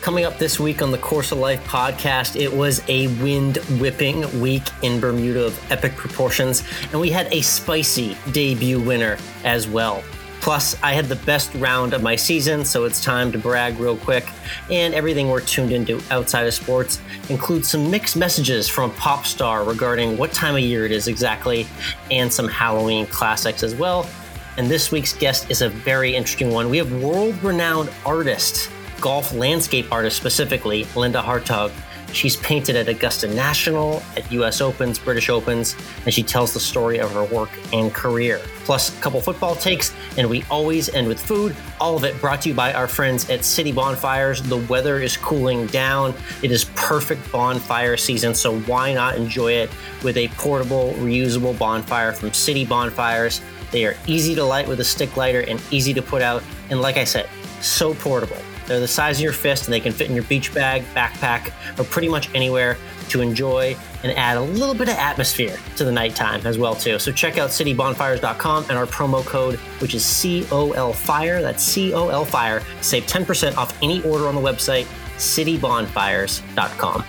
coming up this week on the Course of Life podcast, it was a wind-whipping week in Bermuda of epic proportions, and we had a spicy debut winner as well. Plus, I had the best round of my season, so it's time to brag real quick. And everything we're tuned into outside of sports includes some mixed messages from a pop star regarding what time of year it is exactly, and some Halloween classics as well. And this week's guest is a very interesting one. We have world-renowned artist, golf landscape artist specifically, Linda Hartog. She's painted at Augusta National, at US Opens, British Opens, and she tells the story of her work and career. Plus, a couple football takes, and we always end with food. All of it brought to you by our friends at City Bonfires. The weather is cooling down. It is perfect bonfire season, so why not enjoy it with a portable, reusable bonfire from City Bonfires. They are easy to light with a stick lighter and easy to put out, and like I said, so portable. They're the size of your fist, and they can fit in your beach bag, backpack, or pretty much anywhere to enjoy and add a little bit of atmosphere to the nighttime as well, too. So check out citybonfires.com and our promo code, which is COLFIRE. That's COLFIRE. Save 10% off any order on the website, citybonfires.com.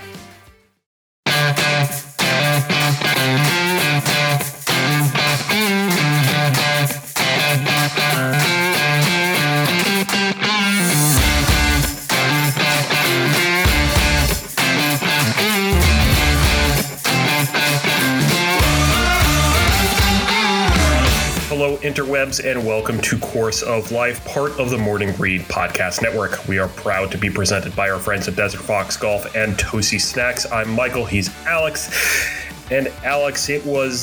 Hello, interwebs, and welcome to Course of Life, part of the Morning Breed Podcast Network. We are proud to be presented by our friends at Desert Fox Golf and Tosi Snacks. I'm Michael, he's Alex. And Alex, it was,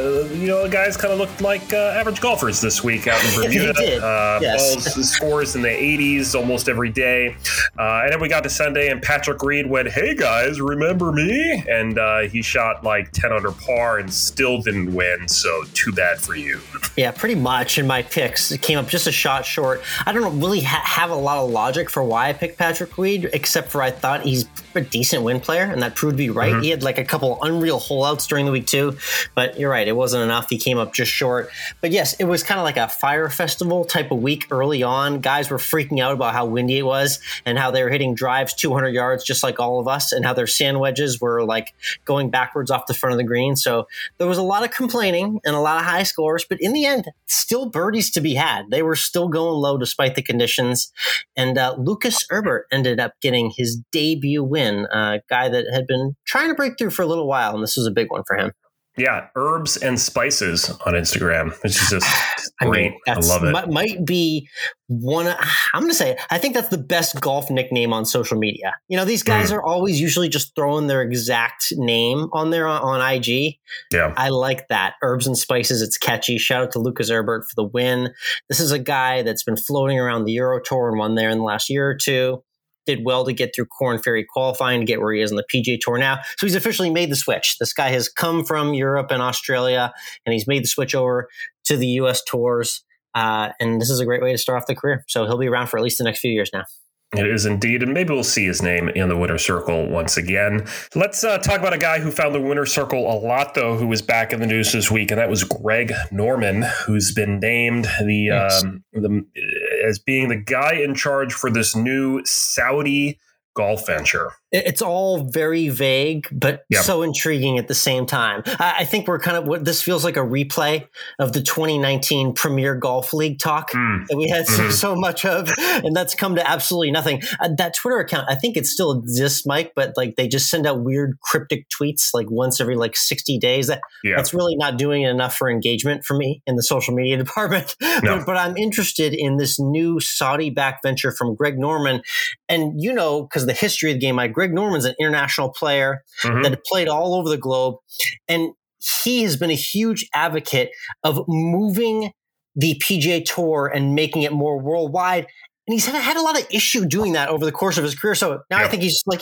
guys kind of looked like average golfers this week out in Bermuda. They did. Yes. Balls scores in the 80s almost every day. And then we got to Sunday, and Patrick Reed went, "Hey guys, remember me?" And he shot like 10 under par and still didn't win. So too bad for you. Yeah, pretty much. In my picks, it came up just a shot short. I don't really have a lot of logic for why I picked Patrick Reed, except for I thought he's a decent win player, and that proved to be right. Mm-hmm. He had like a couple unreal holeouts during the week too, but you're right, it wasn't enough. He came up just short. But yes, it was kind of like a fire festival type of week early on. Guys were freaking out about how windy it was and how they were hitting drives 200 yards just like all of us, and how their sand wedges were like going backwards off the front of the green. So there was a lot of complaining and a lot of high scores, but in the end, still birdies to be had. They were still going low despite the conditions. And Lucas Herbert ended up getting his debut win, a guy that had been trying to break through for a little while, and this was a big one for him. Yeah, Herbs and Spices on Instagram. It's just great. I love it. Might be one. I'm going to say, I think that's the best golf nickname on social media. You know, these guys are always usually just throwing their exact name on there on IG. Yeah, I like that. Herbs and Spices. It's catchy. Shout out to Lucas Herbert for the win. This is a guy that's been floating around the Euro Tour and won there in the last year or two. Did well to get through Korn Ferry qualifying to get where he is on the PGA Tour now. So he's officially made the switch. This guy has come from Europe and Australia, and he's made the switch over to the U.S. tours. And this is a great way to start off the career. So he'll be around for at least the next few years now. It is indeed, and maybe we'll see his name in the winner's circle once again. Let's talk about a guy who found the winner's circle a lot, though, who was back in the news this week, and that was Greg Norman, who's been named as being the guy in charge for this new Saudi golf venture. It's all very vague, but so intriguing at the same time. I think we're kind of, this feels like a replay of the 2019 Premier Golf League talk that we had so much of, and that's come to absolutely nothing. That Twitter account, I think it still exists, Mike, but like they just send out weird cryptic tweets like once every like 60 days. That's really not doing enough for engagement for me in the social media department. No. But I'm interested in this new Saudi-backed venture from Greg Norman. And you know, because of the history of the game, Greg Norman's an international player that played all over the globe, and he has been a huge advocate of moving the PGA Tour and making it more worldwide. And he's had a lot of issue doing that over the course of his career. So now I think he's just like, you know what?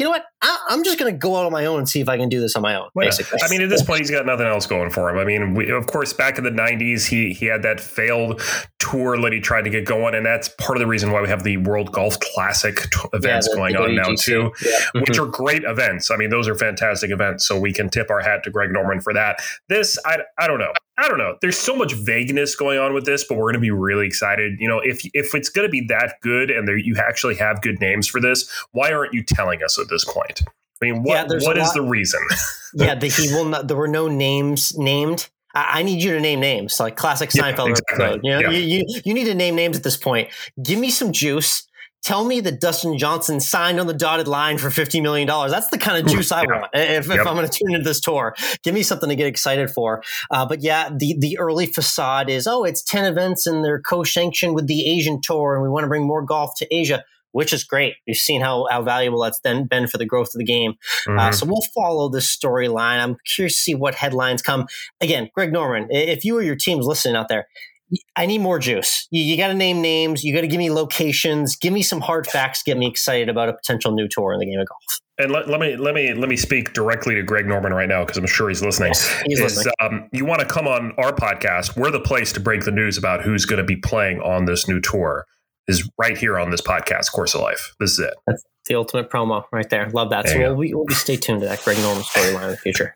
I'm just going to go out on my own and see if I can do this on my own, basically. I mean, at this point, he's got nothing else going for him. I mean, of course, back in the 90s, he had that failed tour that he tried to get going. And that's part of the reason why we have the World Golf Classic events going on now, too, which are great events. I mean, those are fantastic events. So we can tip our hat to Greg Norman for that. This, I don't know. There's so much vagueness going on with this, but we're going to be really excited. You know, if it's going to be that good and you actually have good names for this, why aren't you telling us at this point? I mean, what is the reason? He will not. There were no names named. I need you to name names, like classic Seinfeld episode. You know, you need to name names at this point. Give me some juice. Tell me that Dustin Johnson signed on the dotted line for $50 million. That's the kind of juice I want if I'm going to tune into this tour. Give me something to get excited for. But yeah, the early facade is, it's 10 events and they're co-sanctioned with the Asian tour and we want to bring more golf to Asia, which is great. We've seen how valuable that's then been for the growth of the game. So we'll follow this storyline. I'm curious to see what headlines come. Again, Greg Norman, if you or your team's listening out there, I need more juice. You got to name names. You got to give me locations. Give me some hard facts. Get me excited about a potential new tour in the game of golf. And let me speak directly to Greg Norman right now because I'm sure he's listening. Yes, he's listening. You want to come on our podcast? We're the place to break the news about who's going to be playing on this new tour. Is right here on this podcast, Course of Life. This is it. That's the ultimate promo right there. Love that. So we'll be stay tuned to that Greg Norman storyline in the future.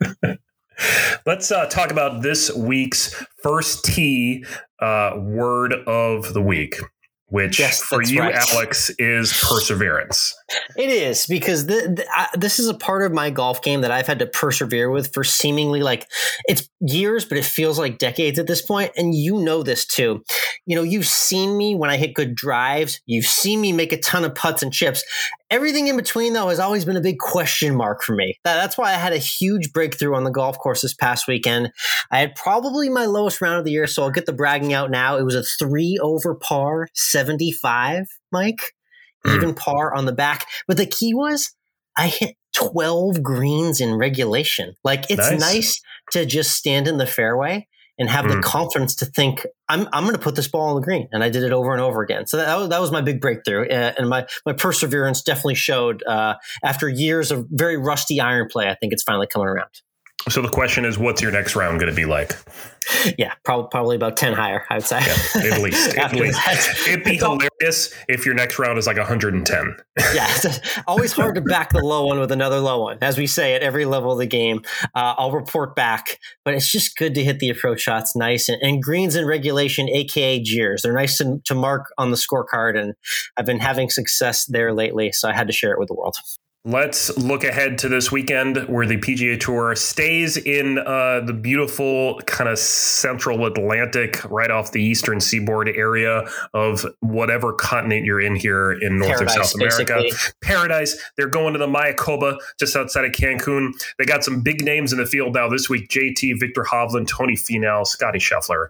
Let's talk about this week's first tee word of the week, which for you, right, Alex, is perseverance. It is, because this is a part of my golf game that I've had to persevere with for seemingly it's years, but it feels like decades at this point. And you know this too. You know, you've seen me when I hit good drives. You've seen me make a ton of putts and chips. Everything in between, though, has always been a big question mark for me. That's why I had a huge breakthrough on the golf course this past weekend. I had probably my lowest round of the year, so I'll get the bragging out now. It was a 3 over par 75, Mike. Even par on the back. But the key was I hit 12 greens in regulation. It's nice to just stand in the fairway and have the confidence to think, I'm going to put this ball on the green. And I did it over and over again. So that was my big breakthrough. And my perseverance definitely showed after years of very rusty iron play. I think it's finally coming around. So the question is, what's your next round going to be like? Yeah, probably about 10 higher, I would say. Yeah, at least. It'd be hilarious if your next round is like 110. Yeah, it's always hard to back the low one with another low one, as we say at every level of the game. I'll report back, but it's just good to hit the approach shots nice. And greens in regulation, a.k.a. jeers. They're nice to mark on the scorecard, and I've been having success there lately, so I had to share it with the world. Let's look ahead to this weekend where the PGA Tour stays in the beautiful kind of central Atlantic, right off the eastern seaboard area of whatever continent you're in here in North or South America. Basically. Paradise. They're going to the Mayakoba just outside of Cancun. They got some big names in the field now this week. JT, Victor Hovland, Tony Finau, Scotty Scheffler.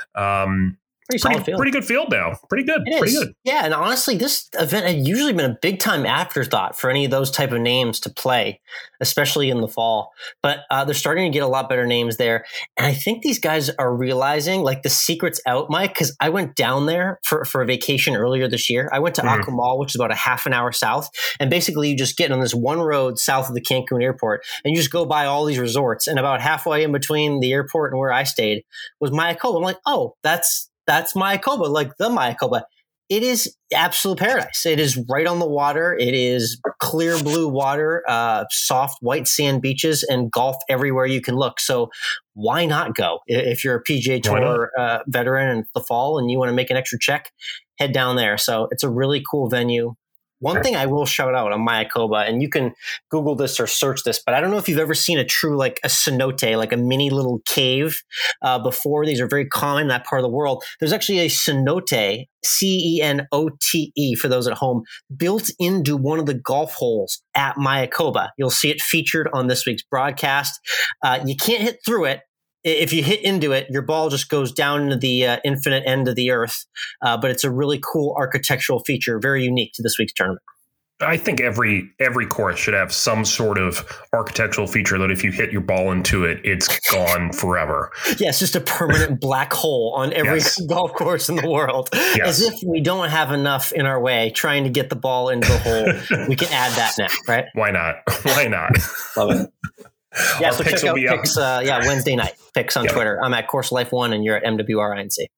Pretty good field now. Pretty good. Yeah, and honestly, this event had usually been a big time afterthought for any of those type of names to play, especially in the fall. But they're starting to get a lot better names there. And I think these guys are realizing the secret's out, Mike, because I went down there for a vacation earlier this year. I went to Akumal, which is about a half an hour south. And basically you just get on this one road south of the Cancun airport and you just go by all these resorts. And about halfway in between the airport and where I stayed was Mayakoba. I'm like, that's Mayakoba, the Mayakoba. It is absolute paradise. It is right on the water. It is clear blue water, soft white sand beaches, and golf everywhere you can look. So why not go? If you're a PGA Tour veteran in the fall and you want to make an extra check, head down there. So it's a really cool venue. One thing I will shout out on Mayakoba, and you can Google this or search this, but I don't know if you've ever seen a true, a cenote, a mini little cave before. These are very common in that part of the world. There's actually a cenote, C-E-N-O-T-E, for those at home, built into one of the golf holes at Mayakoba. You'll see it featured on this week's broadcast. You can't hit through it. If you hit into it, your ball just goes down into the infinite end of the earth. But it's a really cool architectural feature, very unique to this week's tournament. I think every course should have some sort of architectural feature that if you hit your ball into it, it's gone forever. Yeah, it's just a permanent black hole on every golf course in the world. Yes. As if we don't have enough in our way trying to get the ball into the hole. We can add that now, right? Why not? Why not? Love it. Yeah, so picks check out will be up. picks, Wednesday night picks on Twitter. I'm at Course Life 1 and you're at MWRINC.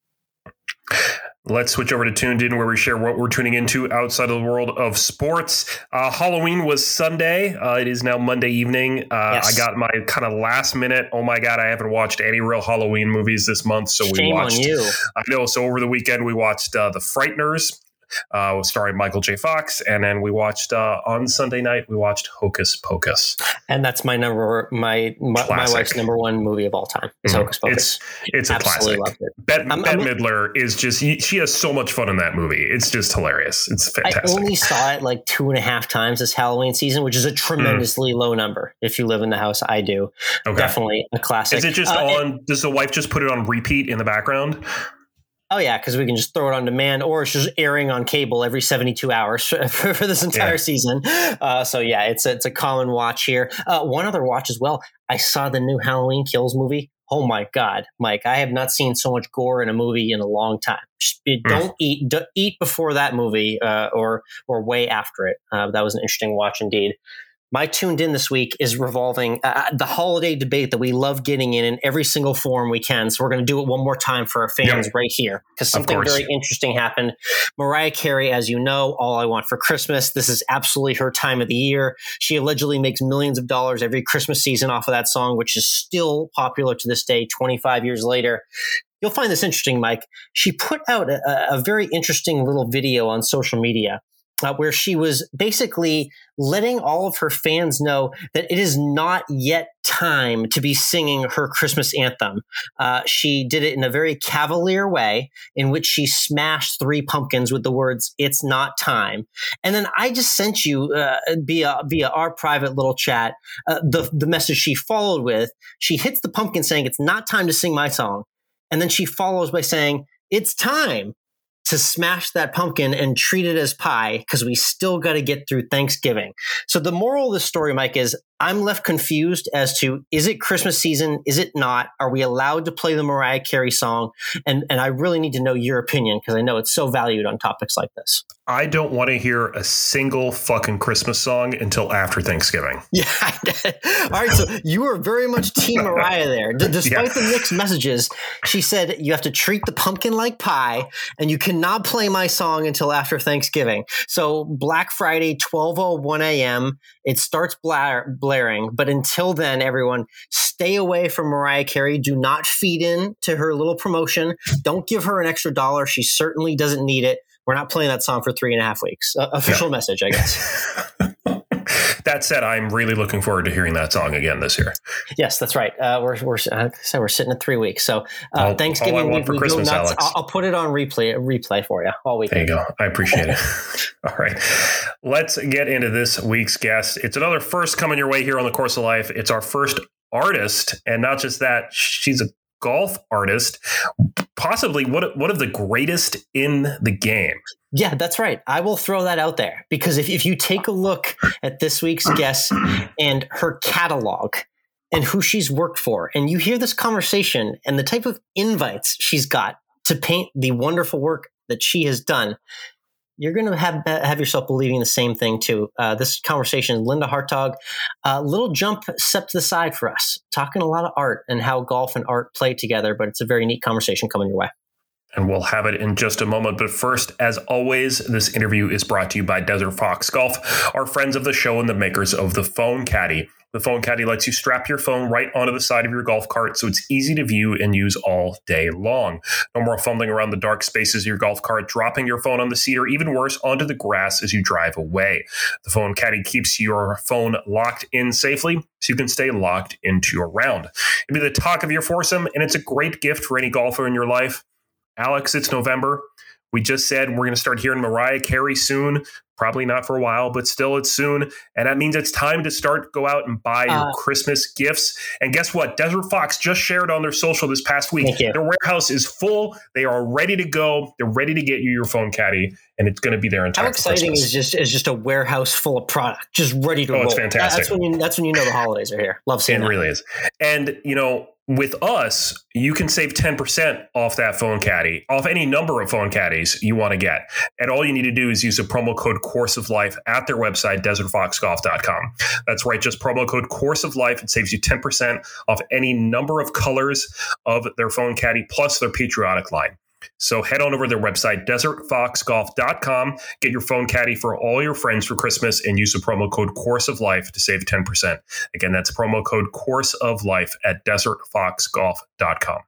Let's switch over to Tuned In, where we share what we're tuning into outside of the world of sports. Halloween was Sunday. It is now Monday evening. Yes. I got my kind of last minute, oh my God, I haven't watched any real Halloween movies this month. So Shame we watched. on you. I know. So over the weekend, we watched The Frighteners, starring Michael J. Fox. And then we watched on Sunday night, we watched Hocus Pocus. And that's my wife's number one movie of all time is Hocus Pocus. It's a Absolutely classic. loved it. Bette Midler is just, she has so much fun in that movie. It's just hilarious. It's fantastic. I only saw it like 2.5 times this Halloween season, which is a tremendously low number. If you live in the house, I do. Okay. Definitely a classic. Is it just does the wife just put it on repeat in the background? Oh, yeah, because we can just throw it on demand, or it's just airing on cable every 72 hours for this entire season. So, yeah, it's a common watch here. One other watch as well. I saw the new Halloween Kills movie. Oh, my God, Mike, I have not seen so much gore in a movie in a long time. Just don't eat before that movie or way after it. That was an interesting watch indeed. My Tuned In this week is revolving the holiday debate that we love getting in every single form we can. So we're going to do it one more time for our fans right here, because something very interesting happened. Mariah Carey, as you know, All I Want for Christmas. This is absolutely her time of the year. She allegedly makes millions of dollars every Christmas season off of that song, which is still popular to this day, 25 years later. You'll find this interesting, Mike. She put out a very interesting little video on social media where she was basically letting all of her fans know that it is not yet time to be singing her Christmas anthem. She did it in a very cavalier way in which she smashed 3 pumpkins with the words, "It's not time." And then I just sent you via our private little chat the message she followed with. She hits the pumpkin saying, "It's not time to sing my song." And then she follows by saying, "It's time to smash that pumpkin and treat it as pie, because we still got to get through Thanksgiving." So the moral of the story, Mike, is I'm left confused as to, is it Christmas season? Is it not? Are we allowed to play the Mariah Carey song? And I really need to know your opinion, because I know it's so valued on topics like this. I don't want to hear a single fucking Christmas song until after Thanksgiving. Yeah. All right. So you were very much Team Mariah there. Despite the mixed messages, she said you have to treat the pumpkin like pie, and you cannot play my song until after Thanksgiving. So Black Friday, 12:01 a.m., it starts blaring. But until then, everyone, stay away from Mariah Carey. Do not feed in to her little promotion. Don't give her an extra $1. She certainly doesn't need it. We're not playing that song for 3.5 weeks. Official message, I guess. That said, I'm really looking forward to hearing that song again this year. Yes, that's right. We're sitting at 3 weeks. So Thanksgiving, all I want for Christmas, Alex. I'll put it on replay for you all week. There you go. I appreciate it. All right. Let's get into this week's guest. It's another first coming your way here on the Course of Life. It's our first artist, and not just that, she's a golf artist, possibly one of the greatest in the game. Yeah, that's right. I will throw that out there, because if you take a look at this week's guest and her catalog and who she's worked for, and you hear this conversation and the type of invites she's got to paint the wonderful work that she has done, you're going to have yourself believing the same thing too. This conversation, Linda Hartog, little jump step to the side for us, talking a lot of art and how golf and art play together, but it's a very neat conversation coming your way. And we'll have it in just a moment. But first, as always, this interview is brought to you by Desert Fox Golf, our friends of the show and the makers of the Phone Caddy. The Phone Caddy lets you strap your phone right onto the side of your golf cart, so it's easy to view and use all day long. No more fumbling around the dark spaces of your golf cart, dropping your phone on the seat, or even worse, onto the grass as you drive away. The Phone Caddy keeps your phone locked in safely, so you can stay locked into your round. It'll be the talk of your foursome, and it's a great gift for any golfer in your life. Alex, it's November. We just said we're going to start hearing Mariah Carey soon. Probably not for a while, but still it's soon. And that means it's time to go out and buy your Christmas gifts. And guess what? Desert Fox just shared on their social this past week. Their warehouse is full. They are ready to go. They're ready to get you your phone caddy, and it's going to be there in time. How exciting is just a warehouse full of product, just ready to roll. It's fantastic. That's when you know the holidays are here. Love seeing that. It really is. And, with us, you can save 10% off that phone caddy, off any number of phone caddies you want to get. And all you need to do is use the promo code Course of Life at their website, desertfoxgolf.com. That's right. Just promo code Course of Life. It saves you 10% off any number of colors of their phone caddy, plus their patriotic line. So head on over to their website, desertfoxgolf.com, get your phone caddy for all your friends for Christmas, and use the promo code Course of Life to save 10%. Again, that's promo code Course of Life at desertfoxgolf.com.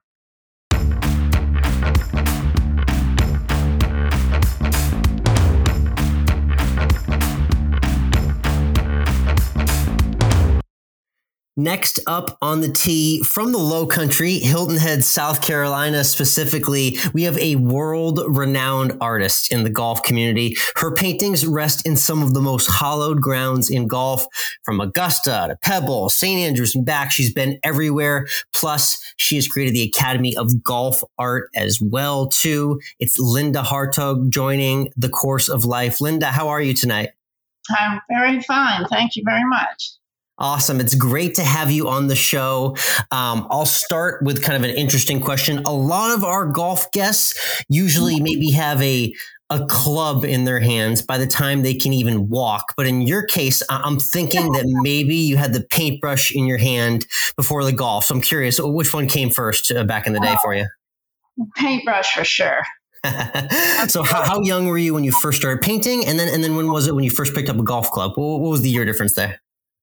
Next up on the tee from the Low Country, Hilton Head, South Carolina specifically, we have a world-renowned artist in the golf community. Her paintings rest in some of the most hallowed grounds in golf, from Augusta to Pebble, St. Andrews and back. She's been everywhere. Plus, she has created the Academy of Golf Art as well, too. It's Linda Hartog joining the Course of Life. Linda, how are you tonight? I'm very fine. Thank you very much. Awesome. It's great to have you on the show. I'll start with kind of an interesting question. A lot of our golf guests usually maybe have a club in their hands by the time they can even walk. But in your case, I'm thinking that maybe you had the paintbrush in your hand before the golf. So I'm curious, which one came first back in the day for you? Paintbrush for sure. So how young were you when you first started painting? And then when was it when you first picked up a golf club? What was the year difference there?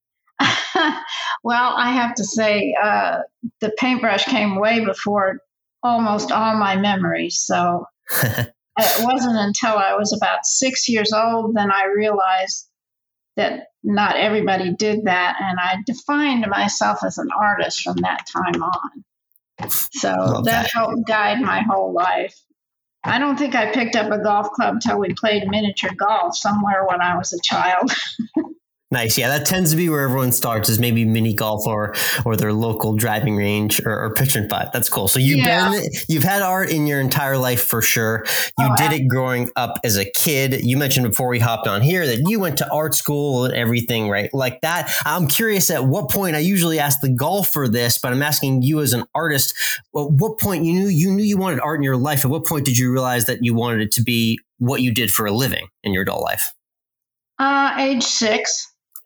Well, I have to say the paintbrush came way before almost all my memories. So it wasn't until I was about 6 years old then I realized that not everybody did that. And I defined myself as an artist from that time on. So that helped guide my whole life. I don't think I picked up a golf club till we played miniature golf somewhere when I was a child. Nice. Yeah, that tends to be where everyone starts, is maybe mini golf or their local driving range or pitch and putt. That's cool. So you've had art in your entire life for sure. You did it growing up as a kid. You mentioned before we hopped on here that you went to art school and everything, right? Like that. I'm curious at what point, I usually ask the golfer this, but I'm asking you as an artist, at what point you knew you wanted art in your life? At what point did you realize that you wanted it to be what you did for a living in your adult life? Age 6.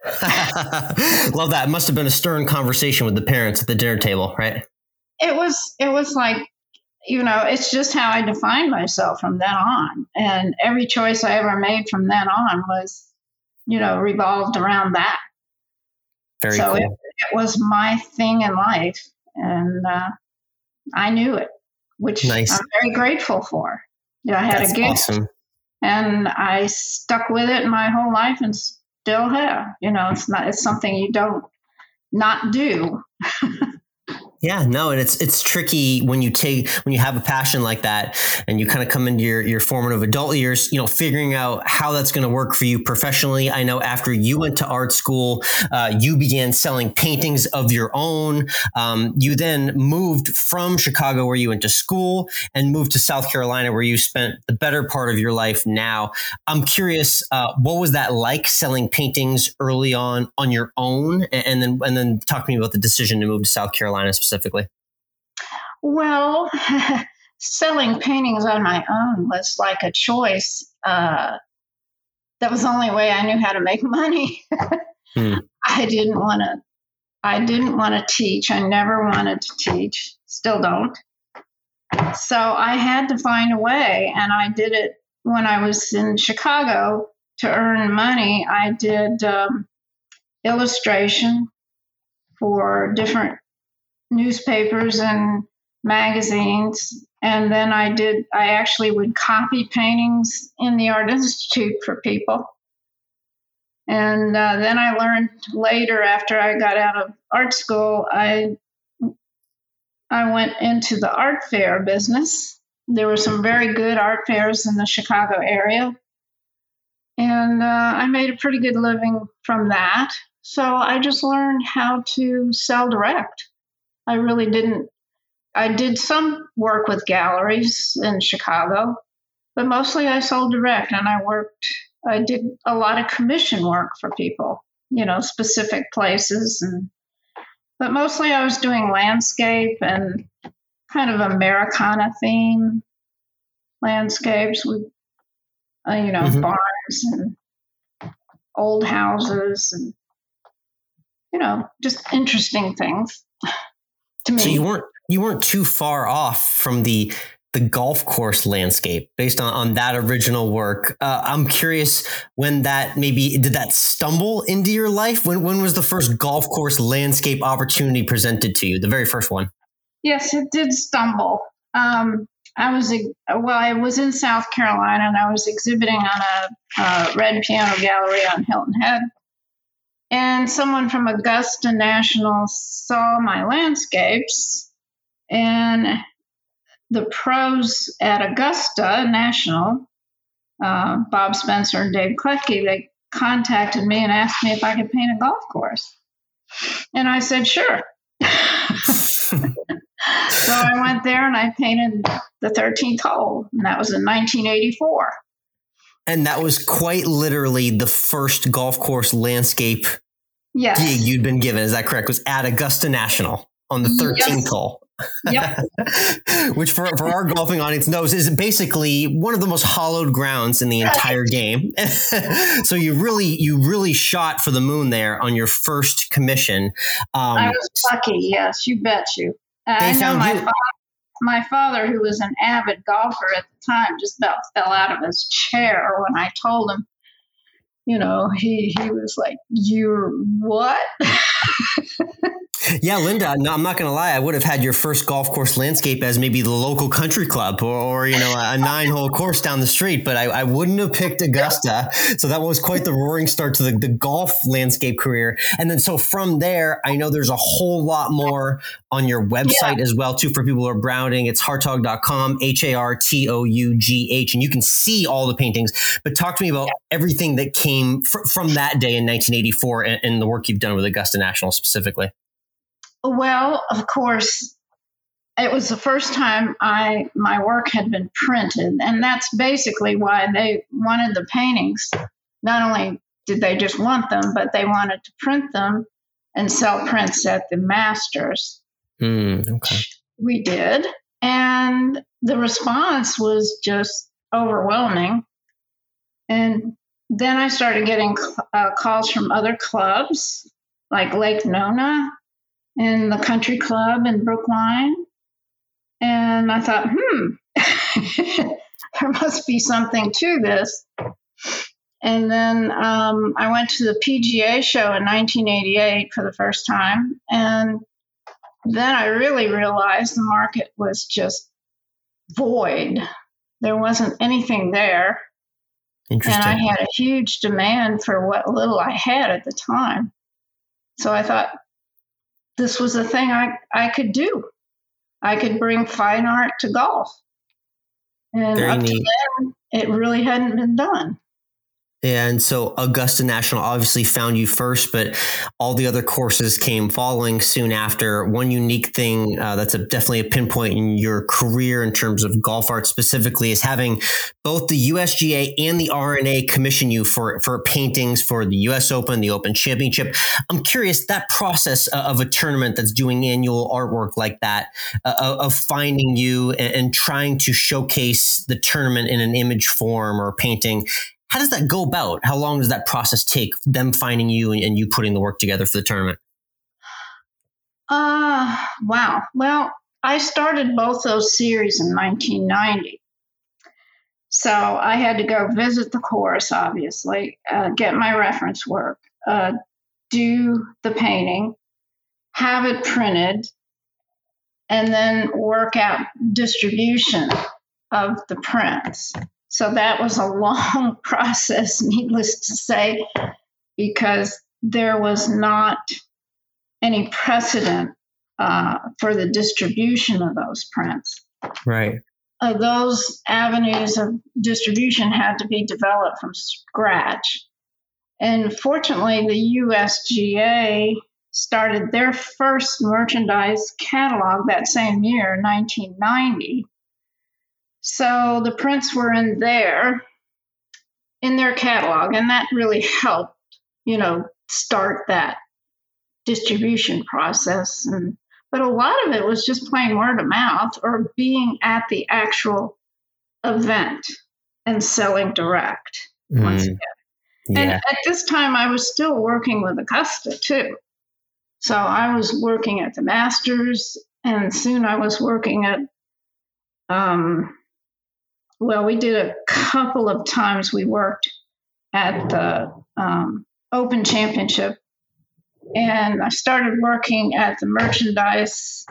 Love that. It must have been a stern conversation with the parents at the dinner table, right? It was like, it's just how I defined myself from then on. And every choice I ever made from then on was, revolved around that. Very cool. It was my thing in life. And I knew it, which I'm very grateful for. I had a gift, awesome. And I stuck with it my whole life and still have. It's something you don't not do. Yeah, no, and it's tricky when you have a passion like that and you kind of come into your formative adult years, figuring out how that's going to work for you professionally. I know after you went to art school, you began selling paintings of your own. You then moved from Chicago, where you went to school, and moved to South Carolina, where you spent the better part of your life now. I'm curious, what was that like, selling paintings early on your own, and then talk to me about the decision to move to South Carolina specifically. Well, selling paintings on my own was like a choice. That was the only way I knew how to make money. I didn't want to teach. I never wanted to teach. Still don't. So I had to find a way, and I did it when I was in Chicago to earn money. I did illustration for different newspapers and magazines. And then I actually would copy paintings in the Art Institute for people. And then I learned later, after I got out of art school, I went into the art fair business. There were some very good art fairs in the Chicago area. And I made a pretty good living from that. So I just learned how to sell direct. I really didn't. I did some work with galleries in Chicago, but mostly I sold direct, and I did a lot of commission work for people, specific places, but mostly I was doing landscape and kind of Americana theme landscapes with, barns and old houses and, just interesting things to me. So you weren't too far off from the golf course landscape based on that original work. I'm curious when did that stumble into your life? When was the first golf course landscape opportunity presented to you? The very first one? Yes, it did stumble. I was in South Carolina, and I was exhibiting on a red piano gallery on Hilton Head. And someone from Augusta National saw my landscapes, and the pros at Augusta National, Bob Spencer and Dave Kletke, they contacted me and asked me if I could paint a golf course. And I said, sure. So I went there and I painted the 13th hole, and that was in 1984. And that was quite literally the first golf course landscape gig you'd been given. Is that correct? It was at Augusta National on the 13th hole. Yep. Which for our golfing audience knows is basically one of the most hollowed grounds in the entire game. So you really shot for the moon there on your first commission. I was lucky. Yes, you bet you. I know my father, who was an avid golfer at the time, just about fell out of his chair when I told him. He was like, "You're what?" Yeah, Linda, no, I'm not going to lie. I would have had your first golf course landscape as maybe the local country club or a 9-hole course down the street, but I wouldn't have picked Augusta. So that was quite the roaring start to the golf landscape career. And then so from there, I know there's a whole lot more on your website as well, too, for people who are browsing. It's hartough.com, HARTOUGH, and you can see all the paintings. But talk to me about everything that came from that day in 1984 and the work you've done with Augusta National specifically. Well, of course, it was the first time my work had been printed, and that's basically why they wanted the paintings. Not only did they just want them, but they wanted to print them and sell prints at the Masters. Okay. We did, and the response was just overwhelming. And then I started getting calls from other clubs, like Lake Nona and the Country Club in Brookline. And I thought, there must be something to this. And then I went to the PGA show in 1988 for the first time. And then I really realized the market was just void. There wasn't anything there. Interesting. And I had a huge demand for what little I had at the time. So I thought, this was a thing I could do. I could bring fine art to golf. And Very up neat. to then, it really hadn't been done. And so Augusta National obviously found you first, but all the other courses came following soon after. One unique thing that's definitely a pinpoint in your career in terms of golf art specifically is having both the USGA and the R&A commission you for paintings for the US Open, the Open Championship. I'm curious, that process of a tournament that's doing annual artwork like that, of finding you and trying to showcase the tournament in an image form or painting. How does that go about? How long does that process take, them finding you and you putting the work together for the tournament? Wow. Well, I started both those series in 1990. So I had to go visit the course, obviously, get my reference work, do the painting, have it printed, and then work out distribution of the prints. So that was a long process, needless to say, because there was not any precedent for the distribution of those prints. Right. those avenues of distribution had to be developed from scratch. And fortunately, the USGA started their first merchandise catalog that same year, 1990. So the prints were in their catalog, and that really helped, start that distribution process. But a lot of it was just plain word of mouth or being at the actual event and selling direct once again. Yeah. And at this time, I was still working with Augusta, too. So I was working at the Masters, and soon I was working at, we did a couple of times. We worked at the Open Championship, and I started working at the merchandise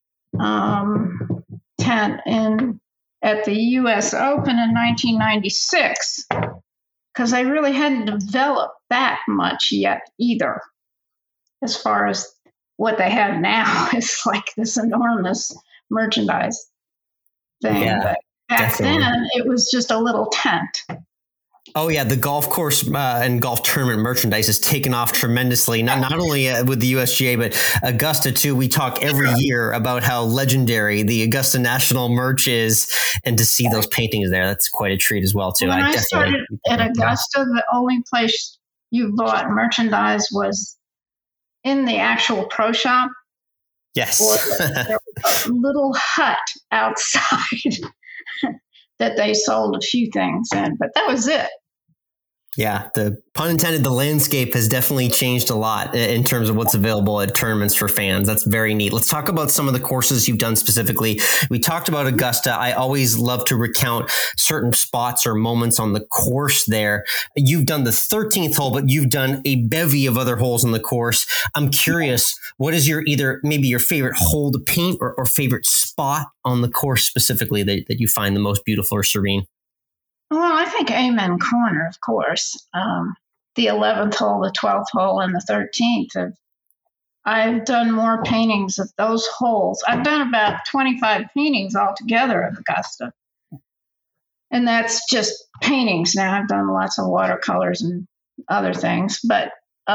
tent at the U.S. Open in 1996, because I really hadn't developed that much yet either. As far as what they have now, it's like this enormous merchandise thing. Yeah, but back definitely. then, it was just a little tent. Oh, yeah. The golf course and golf tournament merchandise has taken off tremendously, not only with the USGA, but Augusta, too. We talk every year about how legendary the Augusta National merch is, and to see those paintings there, that's quite a treat as well, too. When I started at Augusta, the only place you bought merchandise was in the actual pro shop. Yes. Or there was a little hut outside that they sold a few things in, but that was it. Yeah, the pun intended, the landscape has definitely changed a lot in terms of what's available at tournaments for fans. That's very neat. Let's talk about some of the courses you've done specifically. We talked about Augusta. I always love to recount certain spots or moments on the course there. You've done the 13th hole, but you've done a bevy of other holes on the course. I'm curious, what is maybe your favorite hole to paint or favorite spot on the course specifically that you find the most beautiful or serene? Well, I think Amen Corner, of course. The 11th hole, the 12th hole, and the 13th. I've done more paintings of those holes. I've done about 25 paintings altogether at Augusta. And that's just paintings now. I've done lots of watercolors and other things. But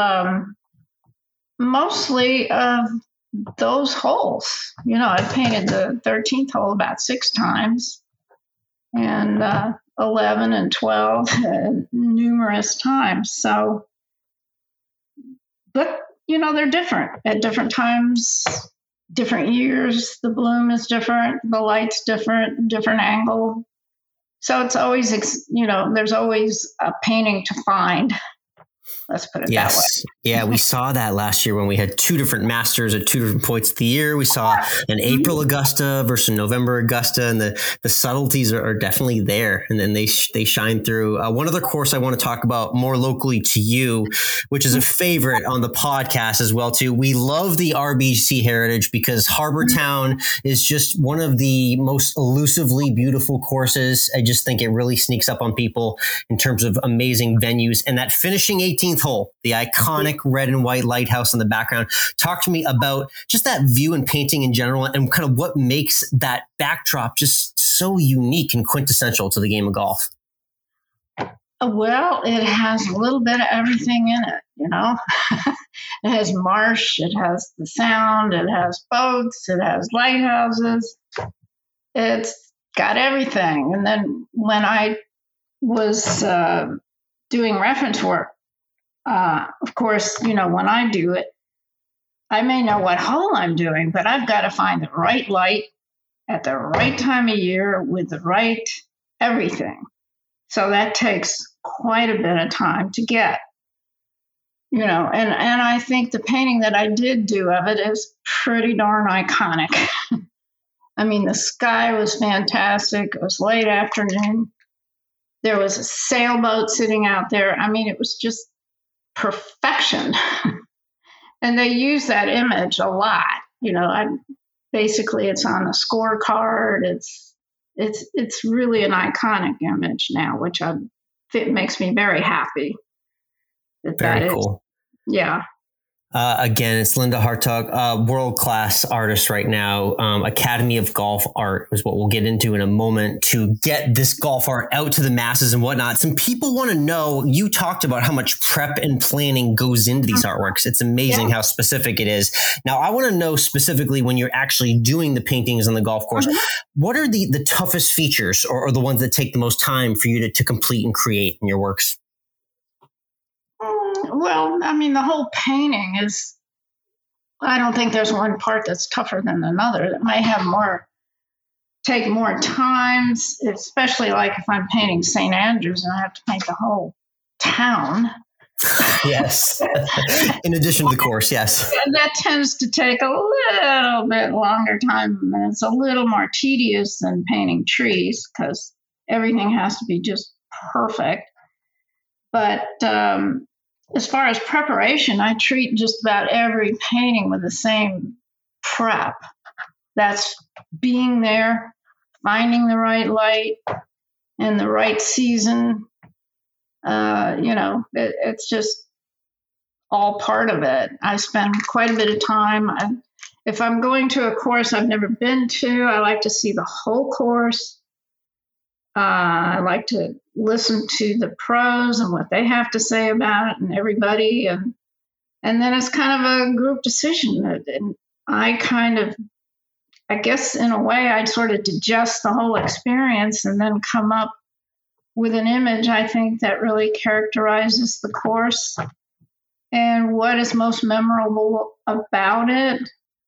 mostly of those holes. I've painted the 13th hole about 6 times. And 11 and 12 numerous times. So, but, they're different at different times, different years. The bloom is different. The light's different angle. So it's always, there's always a painting to find. Let's put it that way. Yeah, we saw that last year when we had 2 different Masters at 2 different points of the year. We saw an April Augusta versus November Augusta, and the subtleties are definitely there, and then they shine through. One other course I want to talk about more locally to you, which is a favorite on the podcast as well too. We love the RBC Heritage because Harbour Town is just one of the most elusively beautiful courses. I just think it really sneaks up on people in terms of amazing venues, and that finishing 18th hole, the iconic red and white lighthouse in the background. Talk to me about just that view and painting in general and kind of what makes that backdrop just so unique and quintessential to the game of golf. Well, it has a little bit of everything in it, It has marsh, it has the sound, it has boats, it has lighthouses. It's got everything. And then when I was doing reference work, of course, when I do it, I may know what hole I'm doing, but I've got to find the right light at the right time of year with the right everything. So that takes quite a bit of time to get, and I think the painting that I did do of it is pretty darn iconic. I mean, the sky was fantastic. It was late afternoon. There was a sailboat sitting out there. I mean, it was just perfection. And they use that image a lot. Basically it's on the scorecard. It's really an iconic image now, which it makes me very happy. Very cool. Yeah. Again, it's Linda Hartog, world-class artist right now. Academy of Golf Art is what we'll get into in a moment to get this golf art out to the masses and whatnot. Some people want to know, you talked about how much prep and planning goes into these artworks. It's amazing how specific it is. Now, I want to know specifically when you're actually doing the paintings on the golf course, what are the toughest features or the ones that take the most time for you to complete and create in your works? Well, I mean, the whole painting is, I don't think there's one part that's tougher than another. It may take more time, especially like if I'm painting St. Andrews and I have to paint the whole town. Yes. In addition to the course, yes. That tends to take a little bit longer time, and it's a little more tedious than painting trees because everything has to be just perfect. But as far as preparation, I treat just about every painting with the same prep. That's being there, finding the right light and the right season. It's just all part of it. I spend quite a bit of time. If I'm going to a course I've never been to, I like to see the whole course. I like to listen to the pros and what they have to say about it and everybody. And then it's kind of a group decision. And I guess in a way, I'd sort of digest the whole experience and then come up with an image, I think, that really characterizes the course and what is most memorable about it.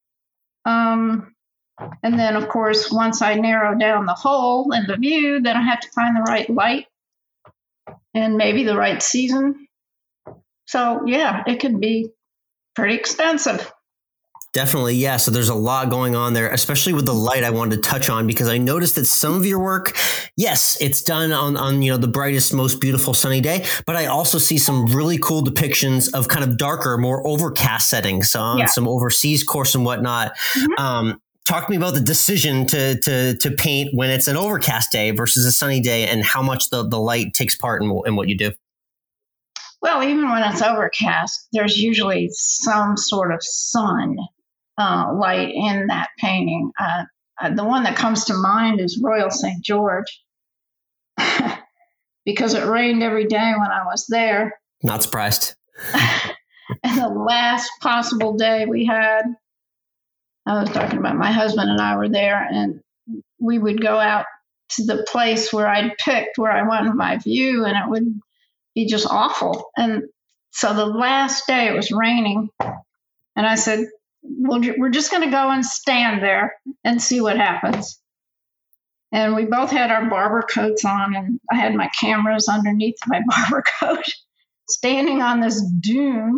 And then, of course, once I narrow down the whole and the view, then I have to find the right light and maybe the right season. So, yeah, it can be pretty expensive. Definitely. Yeah. So there's a lot going on there, especially with the light I wanted to touch on, because I noticed that some of your work, yes, it's done on the brightest, most beautiful sunny day, but I also see some really cool depictions of kind of darker, more overcast settings on some overseas course and whatnot. Mm-hmm. Talk to me about the decision to paint when it's an overcast day versus a sunny day and how much the light takes part in what you do. Well, even when it's overcast, there's usually some sort of sun light in that painting. The one that comes to mind is Royal St. George because it rained every day when I was there. Not surprised. And the last possible day we had, I was talking about my husband and I were there, and we would go out to the place where I'd picked where I wanted my view, and it would be just awful. And so the last day it was raining, and I said, well, we're just going to go and stand there and see what happens. And we both had our barber coats on, and I had my cameras underneath my barber coat, standing on this dune.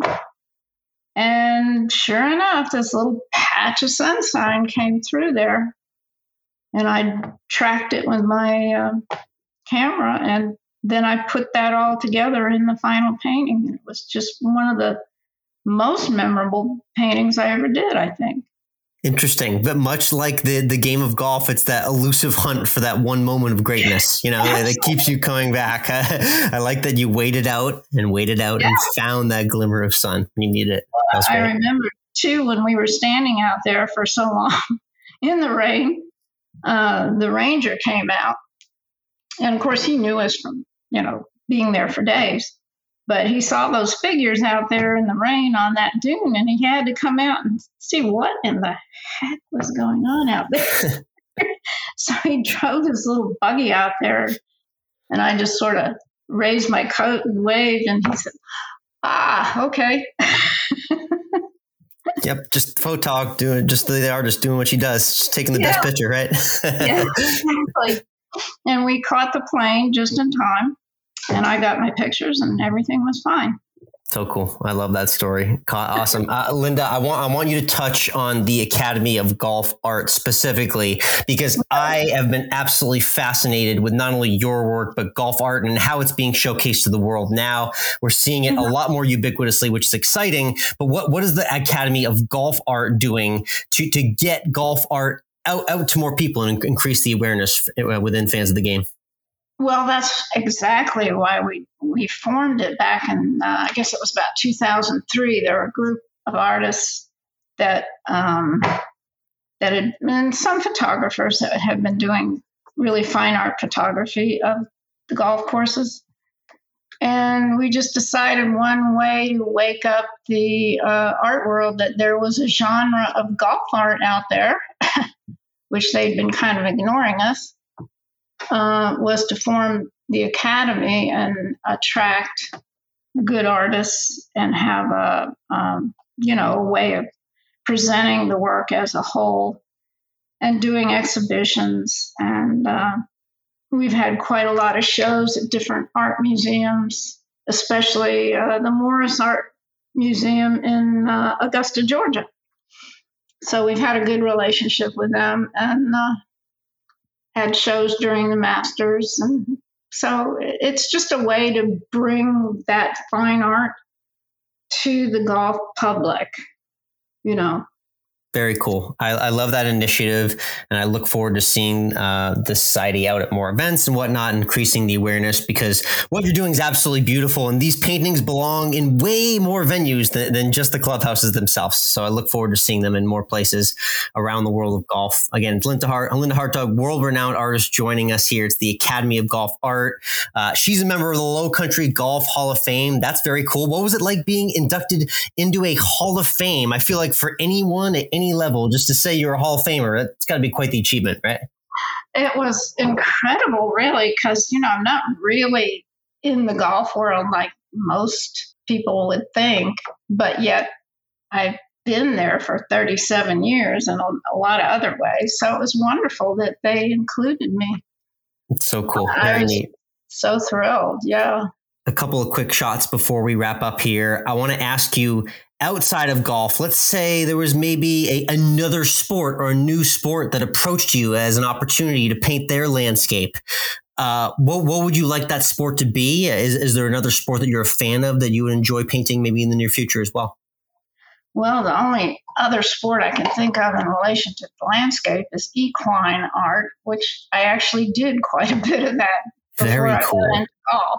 And sure enough, this little patch of sunshine came through there. And I tracked it with my camera, and then I put that all together in the final painting. It was just one of the most memorable paintings I ever did, I think. Interesting. But much like the game of golf, it's that elusive hunt for that one moment of greatness, that keeps you coming back. I like that you waited out and found that glimmer of sun when you needed it. I remember, too, when we were standing out there for so long in the rain, the ranger came out. And, of course, he knew us from, being there for days. But he saw those figures out there in the rain on that dune, and he had to come out and see what in the heck was going on out there. So he drove his little buggy out there, and I just sort of raised my coat and waved, and he said, okay. Yep, just photog, the artist doing what she does, just taking the best picture, right? Yeah, exactly. And we caught the plane just in time. And I got my pictures and everything was fine. So cool. I love that story. Awesome. Linda, I want you to touch on the Academy of Golf Art specifically, because I have been absolutely fascinated with not only your work, but golf art and how it's being showcased to the world now. We're seeing it a lot more ubiquitously, which is exciting. But what is the Academy of Golf Art doing to get golf art out to more people and increase the awareness within fans of the game? Well, that's exactly why we formed it back in, I guess it was about 2003. There were a group of artists that had been some photographers that have been doing really fine art photography of the golf courses. And we just decided one way to wake up the art world that there was a genre of golf art out there, which they'd been kind of ignoring us, was to form the Academy and attract good artists and have a way of presenting the work as a whole and doing exhibitions. And we've had quite a lot of shows at different art museums, especially the Morris Art Museum in Augusta, Georgia. So we've had a good relationship with them and had shows during the Masters. And so it's just a way to bring that fine art to the golf public, Very cool. I love that initiative, and I look forward to seeing the society out at more events and whatnot, increasing the awareness, because what you're doing is absolutely beautiful. And these paintings belong in way more venues than just the clubhouses themselves. So I look forward to seeing them in more places around the world of golf. Again, it's Linda Hartog, world-renowned artist, joining us here. It's the Academy of Golf Art. She's a member of the Low Country Golf Hall of Fame. That's very cool. What was it like being inducted into a Hall of Fame? I feel like for anyone at any level, just to say you're a Hall of Famer, it's got to be quite the achievement, right? It was incredible, really, because, I'm not really in the golf world like most people would think, but yet I've been there for 37 years in a lot of other ways. So it was wonderful that they included me. It's so cool. Very neat. So thrilled. Yeah. A couple of quick shots before we wrap up here. I want to ask you, outside of golf, let's say there was maybe another sport or a new sport that approached you as an opportunity to paint their landscape. What would you like that sport to be? Is there another sport that you're a fan of that you would enjoy painting maybe in the near future as well? Well, the only other sport I can think of in relation to the landscape is equine art, which I actually did quite a bit of that before Very cool. I got into golf.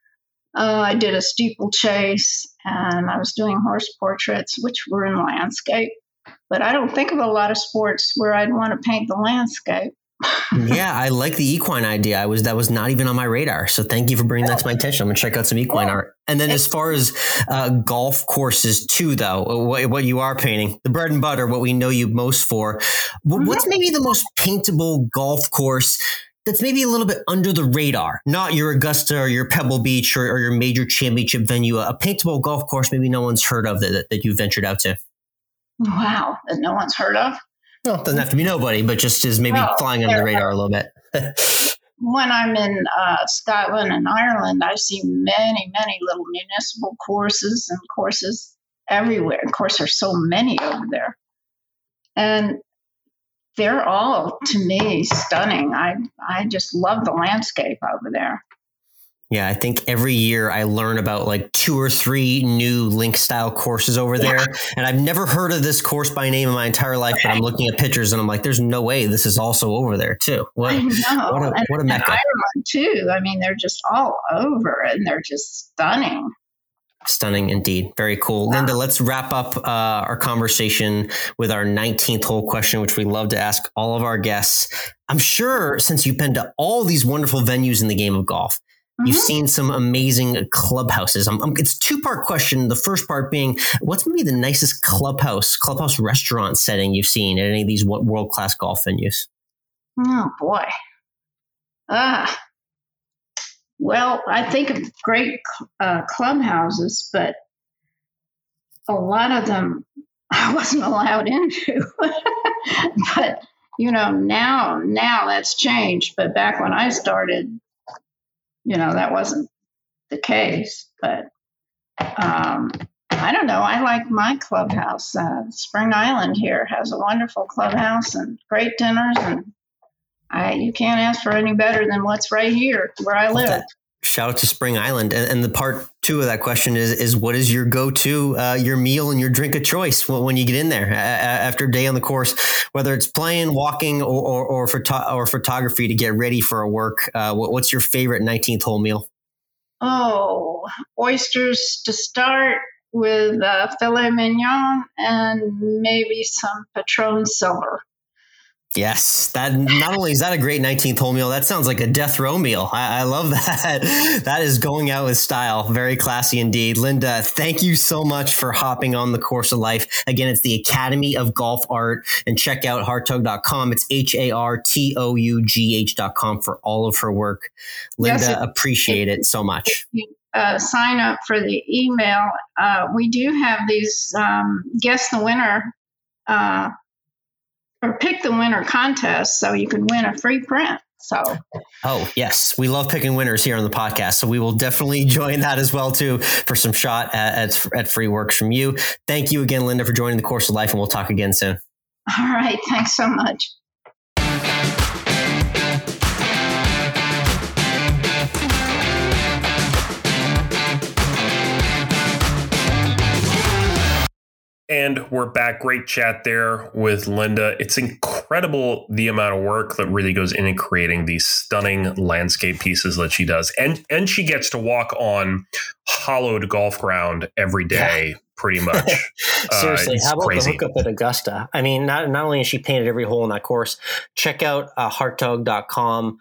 I did a steeplechase, and I was doing horse portraits, which were in landscape. But I don't think of a lot of sports where I'd want to paint the landscape. Yeah, I like the equine idea. That was not even on my radar. So thank you for bringing that to my attention. I'm going to check out some equine art. And then as far as golf courses too, though, what you are painting, the bread and butter, what we know you most for, what's maybe the most paintable golf course that's maybe a little bit under the radar, not your Augusta or your Pebble Beach or your major championship venue, a paintable golf course maybe no one's heard of that you ventured out to? Wow, that no one's heard of? Well, it doesn't have to be nobody, but just is maybe flying under the radar a little bit. When I'm in Scotland and Ireland, I see many, many little municipal courses and courses everywhere. Of course, there's so many over there. And they're all, to me, stunning. I just love the landscape over there. Yeah, I think every year I learn about like 2 or 3 new link style courses over there. And I've never heard of this course by name in my entire life, but I'm looking at pictures and I'm like, there's no way this is also over there too. What a mecca. Ireland too. I mean, they're just all over and they're just stunning. Stunning indeed. Very cool. Wow. Linda, let's wrap up our conversation with our 19th hole question, which we love to ask all of our guests. I'm sure since you've been to all these wonderful venues in the game of golf, you've seen some amazing clubhouses. It's a 2-part question. The first part being, what's maybe the nicest clubhouse restaurant setting you've seen at any of these world-class golf venues? Oh, boy. Well, I think of great clubhouses, but a lot of them I wasn't allowed into. But, now that's changed. But back when I started, that wasn't the case. But I don't know. I like my clubhouse. Spring Island here has a wonderful clubhouse and great dinners, and you can't ask for any better than what's right here where I live. Shout out to Spring Island. And the part 2 of that question is what is your go-to, your meal and your drink of choice when you get in there after a day on the course, whether it's playing, walking, or photography to get ready for a work? What's your favorite 19th hole meal? Oh, oysters to start, with filet mignon and maybe some Patron silver. Yes, that not only is that a great 19th hole meal, that sounds like a death row meal. I love that. That is going out with style. Very classy indeed. Linda, thank you so much for hopping on the Course of Life. Again, it's the Academy of Golf Art, and check out hartough.com. It's HARTOUGH.com for all of her work. Linda, yes, appreciate it so much. Sign up for the email. We do have these guess the winner or pick the winner contest, so you can win a free print. So, oh yes, we love picking winners here on the podcast, so we will definitely join that as well too for some shot at free works from you. Thank you again, Linda, for joining the Course of Life, and we'll talk again soon. All right, thanks so much. And we're back. Great chat there with Linda. It's incredible the amount of work that really goes into creating these stunning landscape pieces that she does. And she gets to walk on hollowed golf ground every day, pretty much. Seriously, how about crazy. The hookup at Augusta? I mean, not only has she painted every hole in that course, check out hartough.com,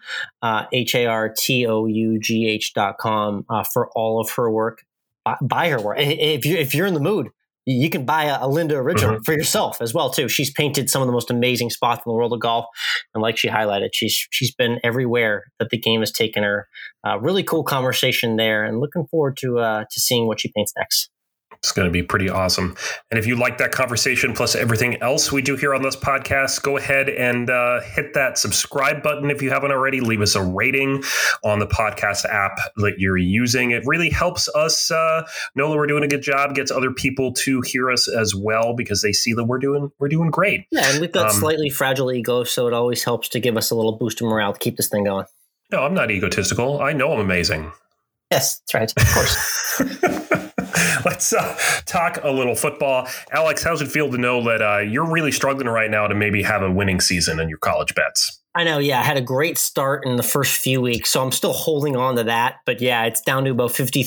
HARTOUGH.com for all of her work. Buy her work. If you're in the mood, you can buy a Linda original for yourself as well too. She's painted some of the most amazing spots in the world of golf, and like she highlighted, she's been everywhere that the game has taken her. Really cool conversation there, and looking forward to seeing what she paints next. It's going to be pretty awesome. And if you like that conversation plus everything else we do here on this podcast, go ahead and hit that subscribe button if you haven't already. Leave us a rating on the podcast app that you're using. It really helps us know that we're doing a good job, gets other people to hear us as well because they see that we're doing great. Yeah, and we've got slightly fragile egos, so it always helps to give us a little boost of morale to keep this thing going. No, I'm not egotistical. I know I'm amazing. Yes, that's right. Of course. Let's talk a little football. Alex, how's it feel to know that you're really struggling right now to maybe have a winning season in your college bets? I know, yeah. I had a great start in the first few weeks, so I'm still holding on to that. But yeah, it's down to about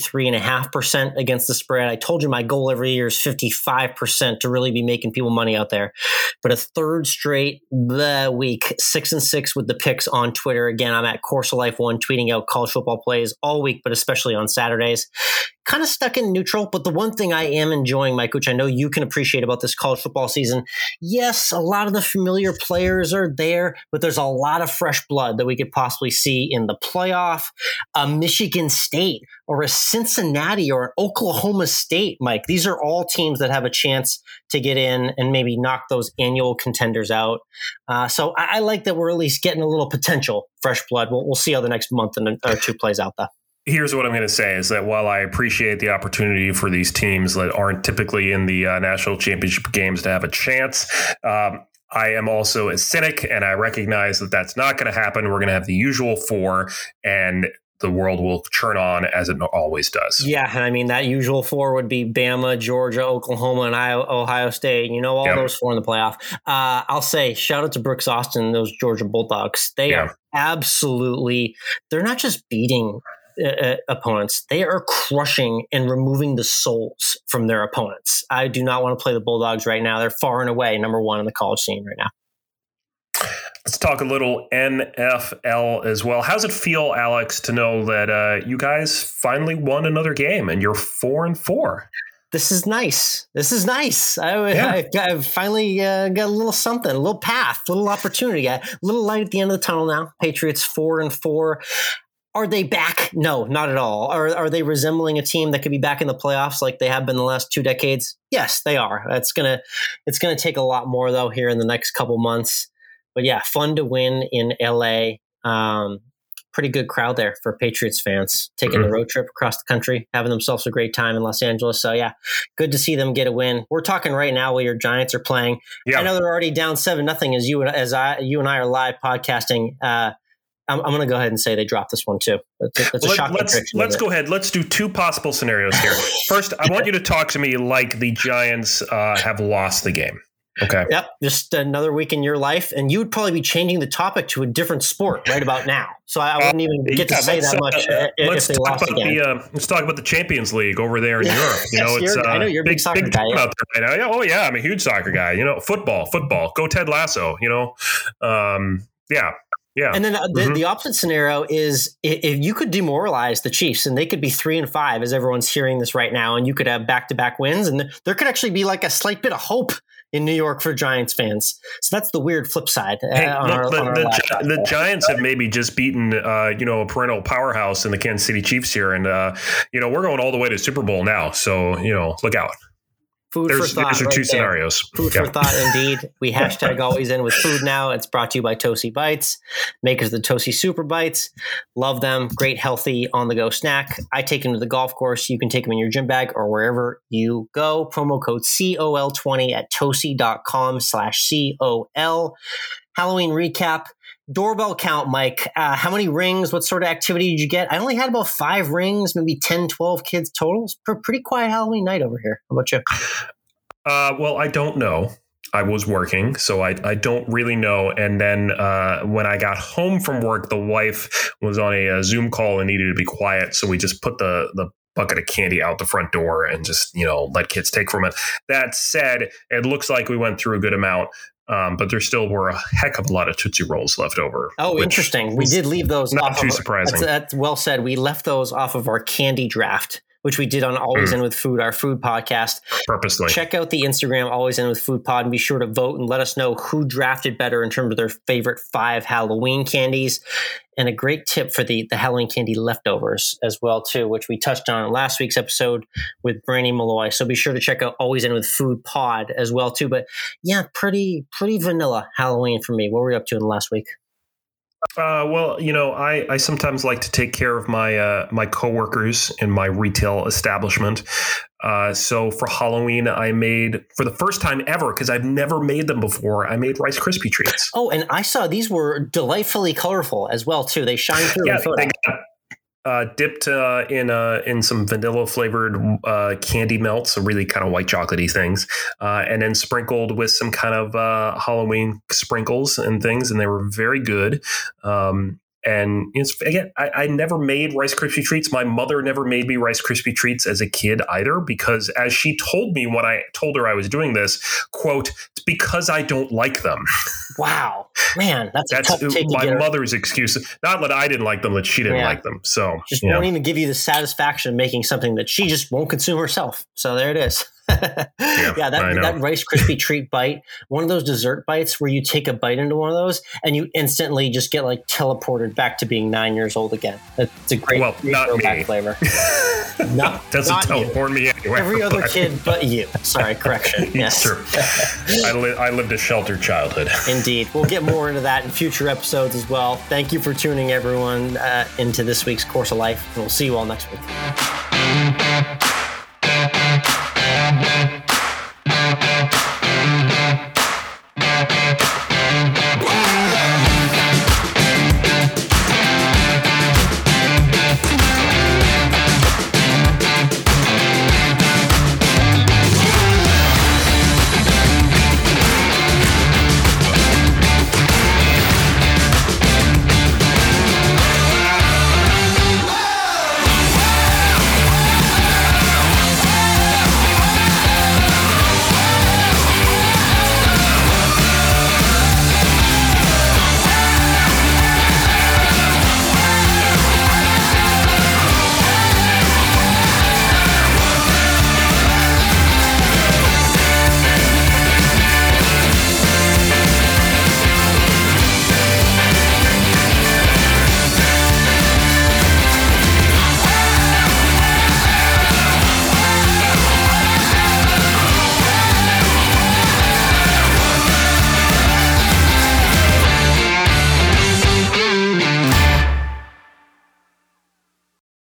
53.5% against the spread. I told you my goal every year is 55% to really be making people money out there. But a third straight week, 6-6 with the picks on Twitter. Again, I'm at Course of Life 1, tweeting out college football plays all week, but especially on Saturdays. Kind of stuck in neutral, but the one thing I am enjoying, Mike, which I know you can appreciate about this college football season, yes, a lot of the familiar players are there, but there's a lot of fresh blood that we could possibly see in the playoff. A Michigan State or a Cincinnati or an Oklahoma State, Mike. These are all teams that have a chance to get in and maybe knock those annual contenders out. So I like that we're at least getting a little potential fresh blood. We'll see how the next month or two plays out, though. Here's what I'm going to say is that while I appreciate the opportunity for these teams that aren't typically in the national championship games to have a chance, I am also a cynic, and I recognize that that's not going to happen. We're going to have the usual four, and the world will churn on as it always does. Yeah, and I mean, that usual four would be Bama, Georgia, Oklahoma, and Ohio State. You know, all those four in the playoff. I'll say shout out to Brooks Austin, those Georgia Bulldogs. They are absolutely – they're not just beating – opponents, they are crushing and removing the souls from their opponents. I do not want to play the Bulldogs right now. They're far and away number one in the college scene right now. Let's talk a little NFL as well. How's it feel, Alex, to know that you guys finally won another game and you're 4-4? This is nice. I've finally got a little something, a little path, a little opportunity, a little light at the end of the tunnel now. Patriots 4-4. Are they back? No, not at all. Are they resembling a team that could be back in the playoffs like they have been the last 2 decades? Yes, they are. It's gonna take a lot more though here in the next couple months. But yeah, fun to win in LA. Pretty good crowd there for Patriots fans taking the road trip across the country, having themselves a great time in Los Angeles. So yeah, good to see them get a win. We're talking right now while your Giants are playing. Yeah. I know they're already down 7-0 as you and I are live podcasting. I'm going to go ahead and say they dropped this one too. That's a shocking prediction. Let's go ahead. Let's do 2 possible scenarios here. First, I want you to talk to me like the Giants have lost the game. Okay. Yep. Just another week in your life. And you would probably be changing the topic to a different sport right about now. So I wouldn't even get to say that much if they lost again. Let's talk about the Champions League over there in Europe. I know you're a big soccer guy. Out there right now. Oh, yeah. I'm a huge soccer guy. Football. Go Ted Lasso. Yeah. Yeah. And then the opposite scenario is if you could demoralize the Chiefs and they could be 3-5 as everyone's hearing this right now, and you could have back-to-back wins, and there could actually be like a slight bit of hope in New York for Giants fans. So that's the weird flip side. The Giants have maybe just beaten, a perennial powerhouse in the Kansas City Chiefs here. And, we're going all the way to Super Bowl now. So, look out. Those are two scenarios. Food for thought, indeed. We hashtag always in with food now. It's brought to you by Tosi Bites, makers of the Tosi Super Bites. Love them. Great, healthy, on-the-go snack. I take them to the golf course. You can take them in your gym bag or wherever you go. Promo code COL20 at tosi.com/COL. Halloween recap. Doorbell count, Mike. How many rings? What sort of activity did you get? I only had about 5 rings, maybe 10, 12 kids total. It's pretty quiet Halloween night over here. How about you? Well, I don't know. I was working, so I don't really know. And then when I got home from work, the wife was on a Zoom call and needed to be quiet. So we just put the bucket of candy out the front door and just, let kids take from it. That said, it looks like we went through a good amount. But there still were a heck of a lot of Tootsie Rolls left over. Oh, interesting. We did leave those not too surprising. That's well said. We left those off of our candy draft, which we did on Always In With Food, our food podcast. Purposely. Check out the Instagram, Always In With Food Pod, and be sure to vote and let us know who drafted better in terms of their favorite 5 Halloween candies. And a great tip for the Halloween candy leftovers as well, too, which we touched on in last week's episode with Brandy Malloy. So be sure to check out Always In With Food Pod as well, too. But yeah, pretty vanilla Halloween for me. What were you up to in the last week? Well, I sometimes like to take care of my coworkers in my retail establishment. So for Halloween, I made, for the first time ever, because I've never made them before, I made Rice Krispie treats. Oh, and I saw these were delightfully colorful as well, too. They shine through. Yeah, they got dipped in some vanilla flavored candy melts, so really kind of white chocolatey things, and then sprinkled with some kind of Halloween sprinkles and things, and they were very good. And again, I never made Rice Krispie treats. My mother never made me Rice Krispie treats as a kid either, because as she told me when I told her I was doing this, quote, "It's because I don't like them." Wow, man, that's a tough take to my get mother,'s excuse. Not that I didn't like them, that she didn't like them. So just won't even give you the satisfaction of making something that she just won't consume herself. So there it is. That Rice Krispie treat bite, one of those dessert bites where you take a bite into one of those and you instantly just get like teleported back to being 9 years old again. It's a great throwback flavor. Doesn't teleport me anywhere. Every other kid but you. Sorry, correction. Yes, true. I lived a sheltered childhood. Indeed. We'll get more into that in future episodes as well. Thank you for tuning everyone into this week's Course of Life, and we'll see you all next week.